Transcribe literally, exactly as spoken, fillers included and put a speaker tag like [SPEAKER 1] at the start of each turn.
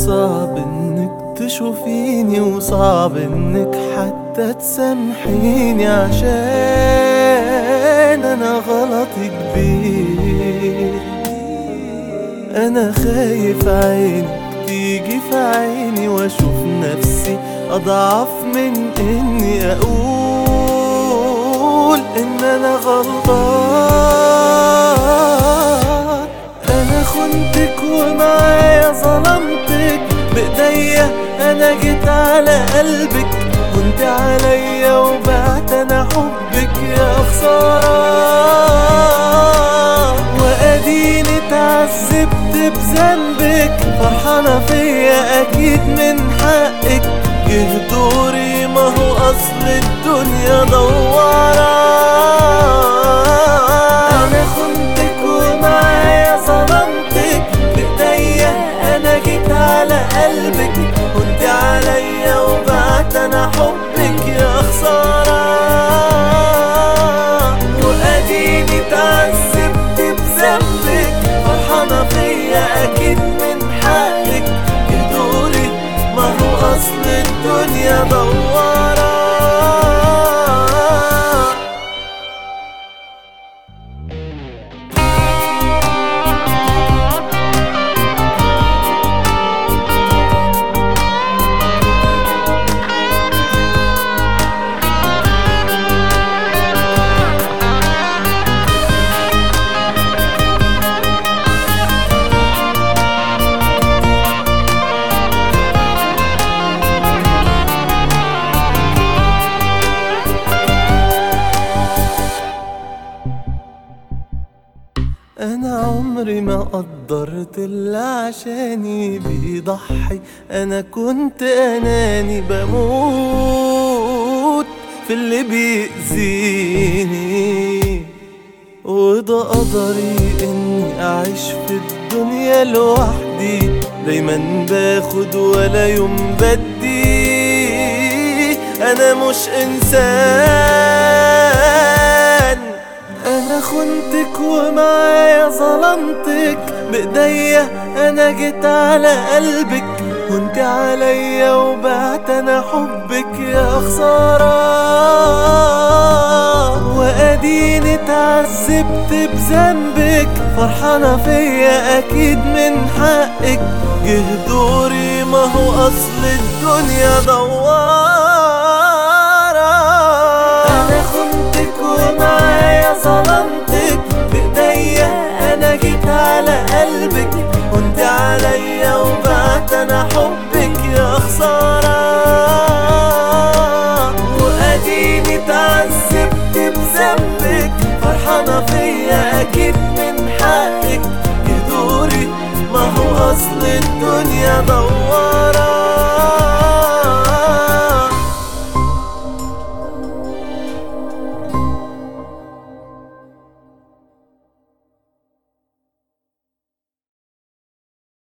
[SPEAKER 1] صعب انك تشوفيني، وصعب انك حتى تسامحيني، عشان انا غلطي كبير. انا خايف عينك تيجي في عيني واشوف نفسي اضعف من اني اقول ان انا غلطان. انا خنتك ومعايا ظلمتك، بايديا انا جيت على قلبك، وانت عليا وبعت انا حبك يا خسارة. واديني اتعذبت بذنبك، فرحانة فيا اكيد من حقك، جه دوري ما هو اصل الدنيا دوارة. انا خنتك ومعايا ظلمتك، بايديا انا جيت على قلبك، وانت عليا وبعت انا حبك يا خسارة. واديني اتعذبت بذنبك، فرحانة فيا اكيد من حقك، جه دوري ما هو اصل الدنيا دوارة. أنا عمري ما قدرت اللي عشاني بيضحي، أنا كنت أناني بموت في اللي بيأذيني، وده قدري إني أعيش في الدنيا لوحدي، دايما باخد ولا يوم بدي. أنا مش إنسان. أنا خنتك ومعايا ظلمتك، بإيديا أنا جيت على قلبك، وانت عليا وبعت أنا حبك يا خسارة. وأديني اتعذبت بذنبك، فرحانة فيا أكيد من حقك، جه دوري ما هو أصل الدنيا دوارة. أنا خنتك ومعايا ظلمتك، بإيديا أنا جيت على قلبك، وانت عليا وبعت أنا حبك يا خسارة. وأديني اتعذبت بذنبك، فرحانة فيا أكيد من حقك، جه دوري ما هو أصل الدنيا دوارة.